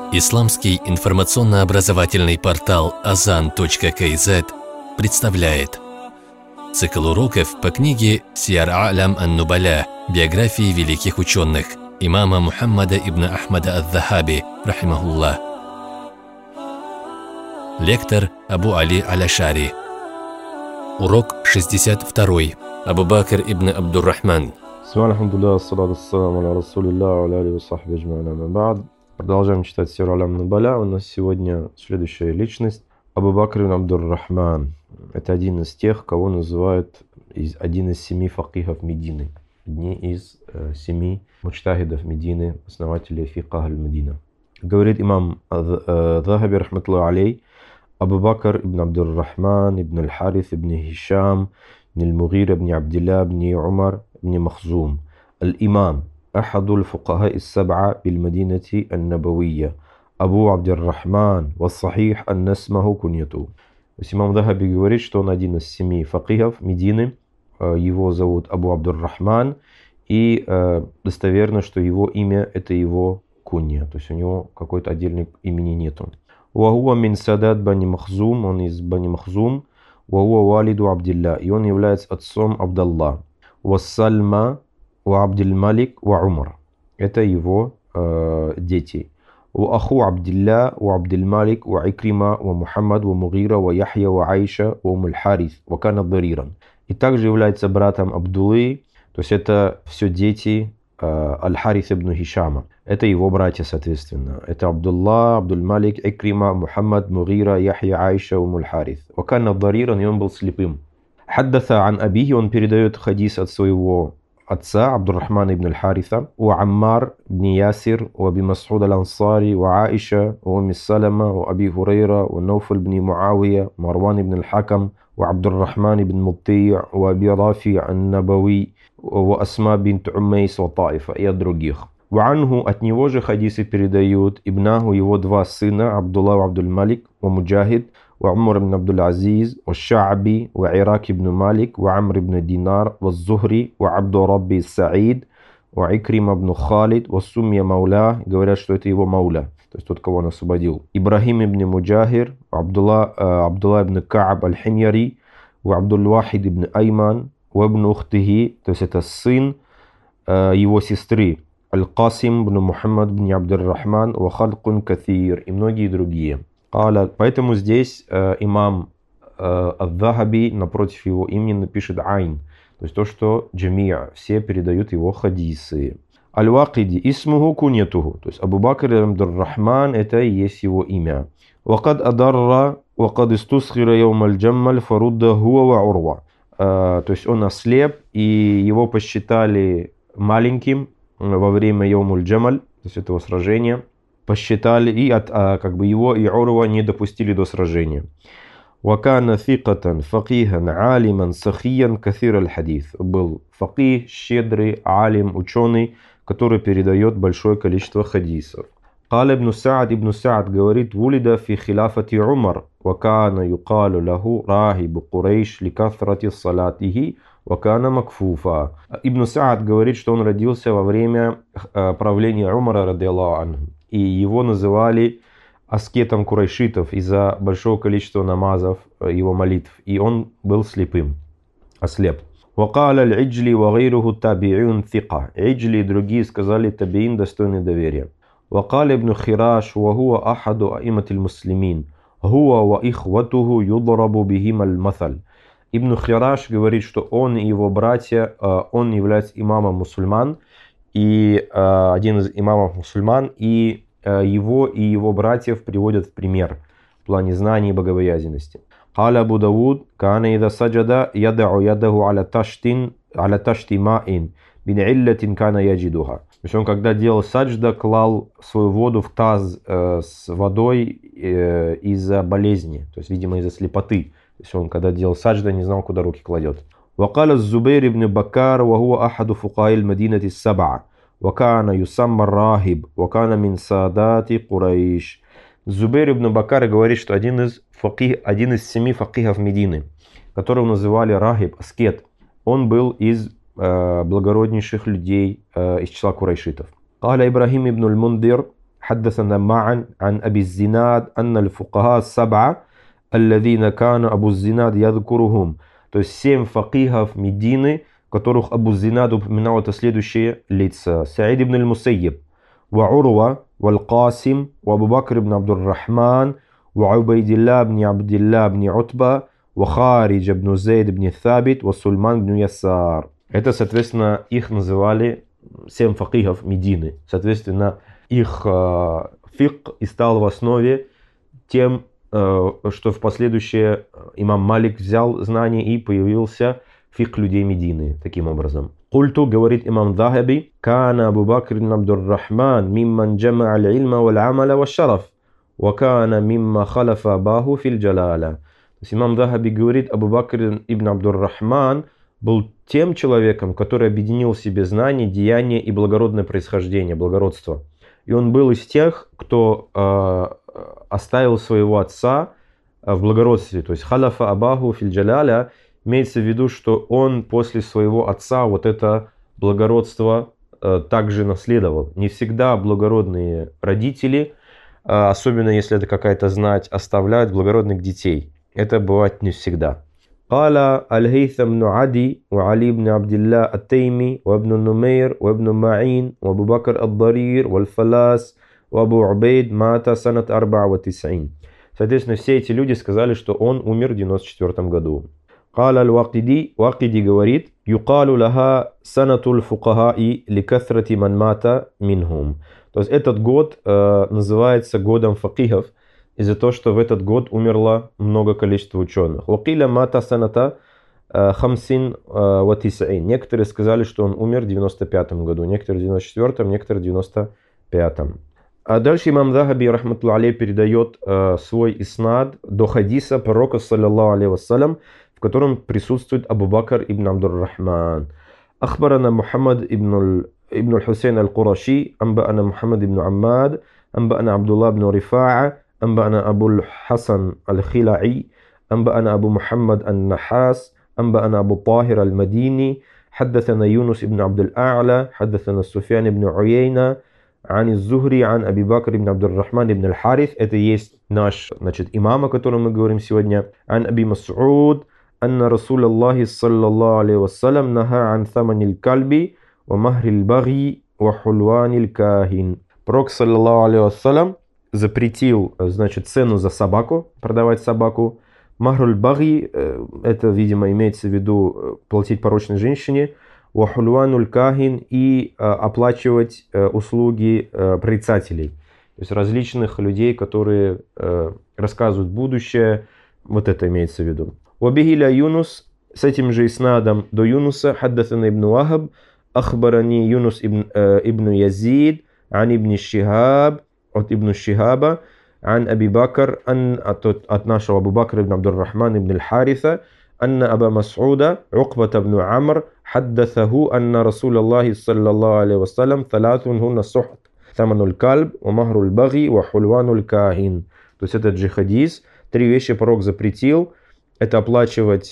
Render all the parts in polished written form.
Исламский информационно-образовательный портал Azan.kz представляет цикл уроков по книге «Сиар А'лям ан-Нубаля. Биографии великих ученых» имама Мухаммада ибн Ахмада ад-Дахаби, рахимахуллах. Лектор Абу Али Аль-Ашари. Урок 62. Абу Бакр ибн Абдур-Рахман. Продолжаем читать Сир Алям Нубаля. У нас сегодня следующая личность Абу Бакр ибн Абдур-Рахман. Это один из тех, кого называют один из 7 факихов Медины. Одни из 7 муджтахидов Медины, основателей фикха аль-Медина. Говорит имам Захаби рахматуллахи алей: Абу Бакр ибн Абдур-Рахман ибн аль-Харис ибн Хишам ибн аль-Мугира ибн Абдилlah ибн Умар ибн Махзум аль-Имам أحد الفقهاء السبعة بالمدينة النبوية أبو عبد الرحمن والصحيح أن اسمه كنيته. Имам Захаби говорит, что он один из 7 факихов Медины. Его зовут Абу Абдур-Рахман, и достоверно, что его имя это его кунья, то есть у него какой-то отдельной имени нету. وهو من سادات بني مخزوم, он из Бани Махзум. وهو والد عبد الله, и он является отцом Абдалла. وسلمى وعبد-الملك وعمر, это его дети. وأخو عبد الله وعبد الملك وعكرمة ومحمد ومغيرة ويحيى وعائشة وأم الحارث وكان ضريرا. И также является братом Абдуллы, то есть это все дети Аль-Харис ибн Хишама. Это его братья, соответственно. Это Абдулла, Абдуль-Малик, Икрима, Мухаммад, Мугира, Яхья, Аиша, Ум аль-Харис. وكان ضريرا, и он был слепым. حدث عن أبيه, он передает хадис от своего отца Абдур-Рахмана ибн аль-Хариса, у Аммар ибн Ясир, у Аби Мас'уд аль-Ансари, у Аиша, у Умми Салама, у Аби Хурейра, у Науфаль ибн Муавия, Марван ибн аль-Хакам, у Абдур-Рахман ибн Мутти', у Аби Рафи ан-Набави, у Асма бинт Умейс, у Таифа, и от других. Ванху, от него же хадисы передают Ибнаху, его 2 сына, Абдулла и Абдуль-Малик, у Муджахид, وعمر بن عبد العزيز والشعبي وعراك بن مالك وعمر بن دينار والزهري وعبد ربي السعيد وعكرمة بن خالد والسمية مولاه, говорят, что это его мауля, то есть тот, кого он освободил. Ибрахим ибн Муджахир, Абдулла ибн Кааб аль-Химьяри, Абдуль-Вахид ибн Айман, ибн Ухтихи, то есть это сын его сестры, Аль-Касим ибн Мухаммад ибн Абдур-Рахман, ва халькун каthир, и многие другие. Поэтому здесь имам Ад-Захаби напротив его имени напишет айн, то есть то, что джамия, все передают его хадисы. Аль-Вакиди исмуху куньятуху, то есть Абу Бакр Абдур-Рахман, это и есть его имя. Вакад адарра вакад истусхира яум аль-Джаммаль фарудда хуа ва урва, то есть он ослеп, и его посчитали маленьким во время яум аль-Джамаль, то есть этого сражения. Посчитали, и его и Урва не допустили до сражения. Вакана фикатан факихан алиман сахиян каthир аль-хадис. Был факих, щедрый, алим, ученый, который передает большое количество хадисов. Каля ибн Саад говорит: вулида фи хилафати Умар, вакана юкалу лаху рахибу Курейш ликафрати салатихи, вакана макфуфа. Ибн Саад говорит, что он родился во время правления Умара радиаллаху анху, и его называли аскетом курайшитов из-за большого количества намазов, его молитв, и он был слепым, ослеп. وقال العجلي وغيره تابعون ثقة. Иджли и другие сказали: табиин достойный доверия. وقال ابن خراش وهو أحد أئمة المسلمين هو وإخوته يضرب بهما المثل. Ибн Хираш говорит, что он и его братья, он является имамом мусульман, и один из имамов мусульман, и его братьев приводят в пример в плане знаний и богобоязненности. Каля Абу Дауд: кана ида саджада ядау ядаху аля ташти маин бин иллятин кана яджидуха. То есть он, когда делал саджда, клал свою воду в таз с водой из-за болезни, то есть, видимо, из-за слепоты. То есть он, когда делал саджда, не знал, куда руки кладет. وقال الزبير بن بكار وهو أحد فقهاء المدينة السبعة وكان يسمى الراهب وكان من سادات قريش. Зубейр ибн Бакар говорит, что один из 7 факихов Медины, которого называли рахиб, аскет, он был из благороднейших людей из числа курайшитов. قال إبراهيم بن المنذر حدثنا معا عن أبي الزناد أن الفقهاء السبعة الذين كان أبو الزناد يذكرهم. То есть 7 факихов Медины, которых Абу Зинад упоминал, это следующие лица. Саид ибн аль-Мусайиб, ва Урва, ва Аль-Касим, ва Абу Бакр ибн Абдур-Рахман, ва Убайдилла ибн Абдилла ибн Утба, ва Харидж ибн Зейд ибн Thабит, ва Сульман ибн Ясар. Это, соответственно, их называли 7 факихов Медины. Соответственно, их фикх и стал в основе тем, что в последующее имам Малик взял знания и появился фикх людей Медины. Таким образом. Культу, говорит имам Захаби, кана Абу Бакр ибн Абдур-Рахман мимман джамаа аль-илма валь-амаля валь-шараф, ва кана мимма халафа абаху фил-джалаля. То есть имам Захаби говорит, Абу Бакр ибн Абдур-Рахман был тем человеком, который объединил в себе знания, деяния и благородное происхождение, благородство. И он был из тех, кто оставил своего отца в благородстве. То есть халафа абаху филь-джаляля имеется в виду, что он после своего отца вот это благородство также наследовал. Не всегда благородные родители, особенно если это какая-то знать, оставляют благородных детей. Это бывает не всегда. قال الهيثم بن عدي وعلي بن عبد الله التيمي وابن النمير وابن معين وابو بكر الضرير والفلاس وابو عبيد مات سنة 94. Соответственно, все эти люди сказали, что он умер в 94 году. قال الواقدي, Вакиди говорит, يقال لها سنة الفقهاء لكثرة من مات منهم. То есть этот год называется годом факихов, из-за того, что в этот год умерло много количества ученых. Вакиля мата саната хамсин ватисаин. Некоторые сказали, что он умер в 95 году, некоторые в 94-м, некоторые в 95-м. А дальше имам Захаби, рахматуллах алейх, передает свой иснад до хадиса пророка, саллаллаху алейхи вассалям, в котором присутствует Абу Бакр ибн Абдур-Рахман. Ахбарана Мухаммад ибн аль-Хусейн аль-Кураши, амбаана Мухаммад ибн Аммад, амбаана Абдулла ибн Рифа'a, أنبأنا أبو الحسن الخلعي، أنبأنا أبو محمد النحاس، أنبأنا أبو طاهر المديني، حدثنا يونس بن عبد الأعلى، حدثنا سفيان بن عيينة عن الزهري عن أبي بكر بن عبد الرحمن بن الحارث. Это есть наш, имам, о котором мы говорим сегодня. عن أبي مسعود أن رسول الله صلى الله عليه وسلم نهى عن ثمن الكلب ومهر البغي وحلوان الكاهن. Пророк, саллаллаху алейхи вассалям, запретил, цену за собаку, продавать собаку. Махруль баги, это, видимо, имеется в виду платить порочной женщине. Вахульвануль кахин, и оплачивать услуги прорицателей. То есть различных людей, которые рассказывают будущее. Вот это имеется в виду. Вабихиля Юнус, с этим же иснадом до Юнуса, хаддасана ибн Вахаб, ахбарани Юнус ибн Язид, ан ибн Шихаб, от Ибн Шихаба, ан Аби Бакр, от нашего Абу Бакра ибн Абдур-Рахман ибн аль-Хариса, анна Аба Мас'уда, Уқбата ибн Амр, хаддасаху, анна Расулаллахи саллаллаху алейхи вассалям, талатун хунна сухт, тамануль кальб, ва махруль баги, ва хульвануль кахин. То есть этот же хадис, 3 вещи пророк запретил, это оплачивать,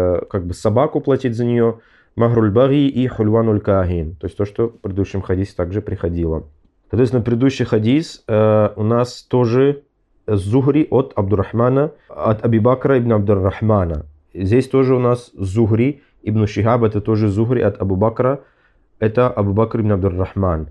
собаку платить за нее, махруль баги и хульвануль кахин. То есть то, что в предыдущем хадисе также приходило. Соответственно, предыдущий хадис у нас тоже Зухри от Абдуррахмана, от Аби Бакра ибн Абдур-Рахмана. Здесь тоже у нас Зухри ибн Шихаб, это тоже Зухри от Абу Бакра, это Абу Бакр ибн Абдур-Рахман.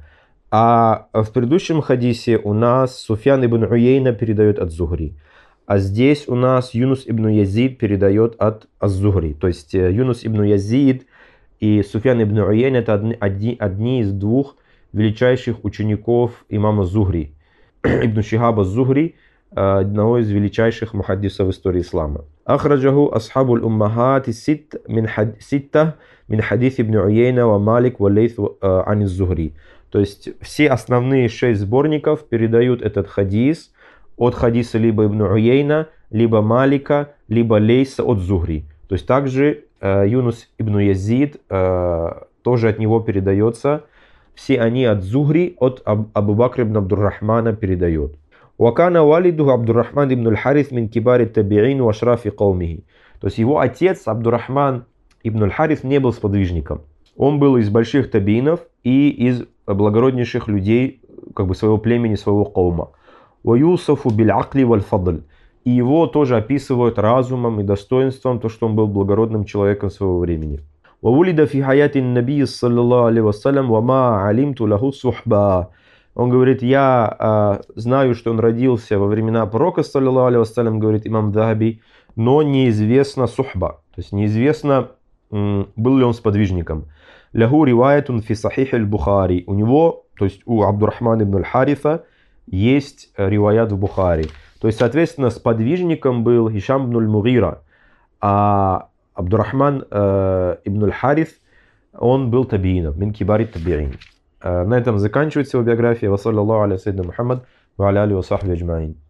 А в предыдущем хадисе у нас Суфьян ибн Уейна передает от Зухри. А здесь у нас Юнус ибн Язид передает от Az-Зухри. То есть Юнус ибн Язид и Суфьян ибн Уейна это одни из 2 величайших учеников имама Зухри, Ибн Шихаба Зухри, одного из величайших мухаддисов истории ислама. Ахраджаху асхабу аль-уммахат ситта мин хадис Ибн Уейна ва Малик ва Лейс ан Зухри. То есть все основные 6 сборников передают этот хадис от хадиса либо Ибн Уейна, либо Малика, либо Лейса от Зухри. То есть также Юнус ибн Язид тоже от него передается. Все они от Зухри, от Абу Бакра ибн Абдур-Рахмана передают. Вакана валиду Абдур-Рахман ибн аль-Харис мин кибари табиин ва ашрафи каумихи. То есть его отец Абдур-Рахман ибн аль-Харис не был сподвижником. Он был из больших табиинов и из благороднейших людей как бы своего племени, своего каума. «Ваюсафу биль-акли валь-фадль». И его тоже описывают разумом и достоинством, то, что он был благородным человеком своего времени. «Вавулида фи хаяти набии саллаллаху алейхи вассалям ва ма алимту лаху сухба». Он говорит, я знаю, что он родился во времена пророка, саллаллаху алейхи вассалям, говорит имам Дахаби, но неизвестно сухба, то есть неизвестно, был ли он сподвижником. «Лаху риваятун фи сахих аль-Бухари». У него, то есть у Абдуррахмана ибн аль-Хариса, есть риваят в Бухари. То есть, соответственно, сподвижником был Хишам ибн аль-Мугира, а Абдуррахман ибн аль-Харис, он был табиином, мин кибари табиин. На этом заканчивается его биография. Ва саллаллаху аля саййидина Мухаммад ва аля алихи ва сахбихи аджмаин.